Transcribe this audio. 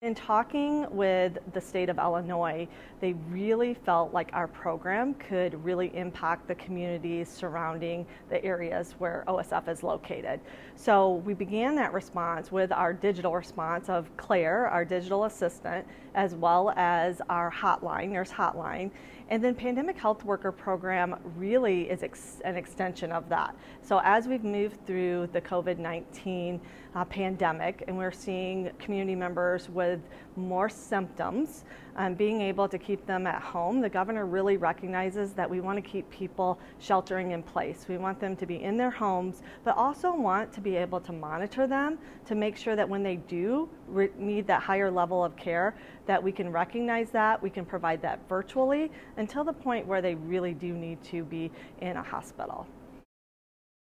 In talking with the state of Illinois, they really felt like our program could really impact the communities surrounding the areas where OSF is located. So we began that response with our digital response of Claire, our digital assistant, as well as our hotline, nurse hotline. And then Pandemic Health Worker Program really is an extension of that. So as we've moved through the COVID-19 pandemic and we're seeing community members with more symptoms, being able to keep them at home, the governor really recognizes that we want to keep people sheltering in place. We want them to be in their homes, but also want to be able to monitor them to make sure that when they do need that higher level of care, that we can recognize that, we can provide that virtually until the point where they really do need to be in a hospital.